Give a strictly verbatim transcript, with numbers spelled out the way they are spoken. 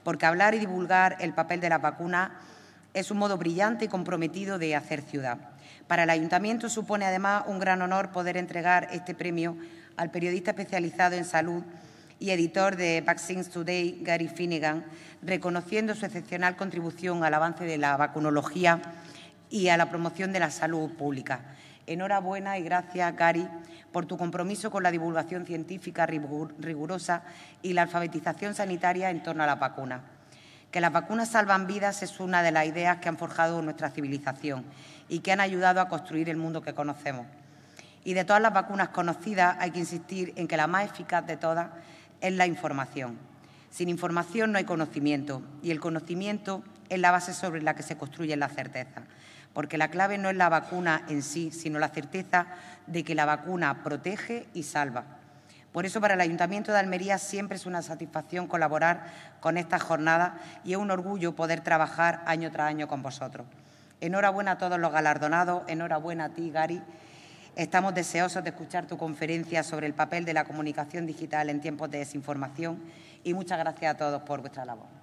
porque hablar y divulgar el papel de las vacunas es un modo brillante y comprometido de hacer ciudad. Para el Ayuntamiento supone además un gran honor poder entregar este premio al periodista especializado en salud y editor de Vaccines Today, Gary Finnegan, reconociendo su excepcional contribución al avance de la vacunología y a la promoción de la salud pública. Enhorabuena y gracias, Gary, por tu compromiso con la divulgación científica rigurosa y la alfabetización sanitaria en torno a las vacunas. Que las vacunas salvan vidas es una de las ideas que han forjado nuestra civilización y que han ayudado a construir el mundo que conocemos. Y de todas las vacunas conocidas hay que insistir en que la más eficaz de todas es la información. Sin información no hay conocimiento y el conocimiento es la base sobre la que se construye la certeza, porque la clave no es la vacuna en sí, sino la certeza de que la vacuna protege y salva. Por eso, para el Ayuntamiento de Almería siempre es una satisfacción colaborar con esta jornada y es un orgullo poder trabajar año tras año con vosotros. Enhorabuena a todos los galardonados, enhorabuena a ti, Gary. Estamos deseosos de escuchar tu conferencia sobre el papel de la comunicación digital en tiempos de desinformación y muchas gracias a todos por vuestra labor.